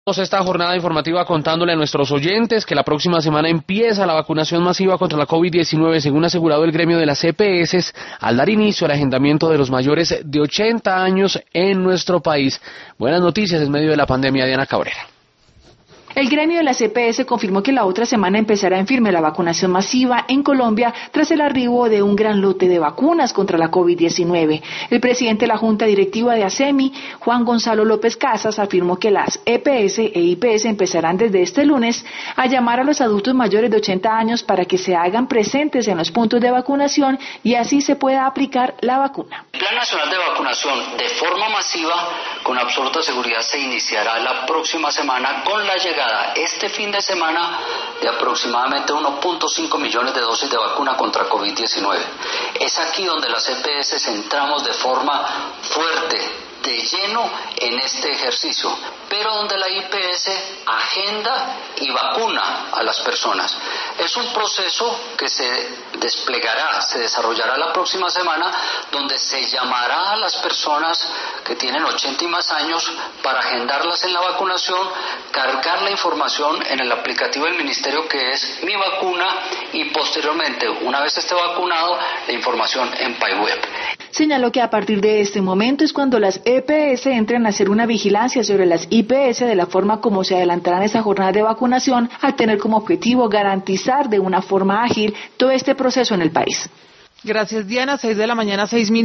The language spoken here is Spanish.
Esta jornada informativa contándole a nuestros oyentes que la próxima semana empieza la vacunación masiva contra la COVID-19, según ha asegurado el gremio de las EPS, al dar inicio al agendamiento de los mayores de 80 años en nuestro país. Buenas noticias en medio de la pandemia, Diana Cabrera. El gremio de las EPS confirmó que la otra semana empezará en firme la vacunación masiva en Colombia tras el arribo de un gran lote de vacunas contra la COVID-19. El presidente de la Junta Directiva de ASEMI, Juan Gonzalo López Casas, afirmó que las EPS e IPS empezarán desde este lunes a llamar a los adultos mayores de 80 años para que se hagan presentes en los puntos de vacunación y así se pueda aplicar la vacuna. El Plan Nacional de Vacunación de forma masiva, con absoluta seguridad, se iniciará la próxima semana con la llegada este fin de semana de aproximadamente 1.5 millones de dosis de vacuna contra COVID-19. Es aquí donde las EPS entramos de forma fuerte, de lleno en este ejercicio, pero donde la IPS agenda y vacuna a las personas. Es un proceso que se desplegará, se desarrollará la próxima semana, donde se llamará a las personas que tienen 80 y más años para agendarlas en la vacunación, cargar la información en el aplicativo del Ministerio que es Mi Vacuna y posteriormente, una vez esté vacunado, la información en PayWeb. Señaló que a partir de este momento es cuando las EPS entran a hacer una vigilancia sobre las IPS de la forma como se adelantarán esa jornada de vacunación, al tener como objetivo garantizar de una forma ágil todo este proceso en el país. Gracias, Diana. 6 de la mañana, 6 minutos.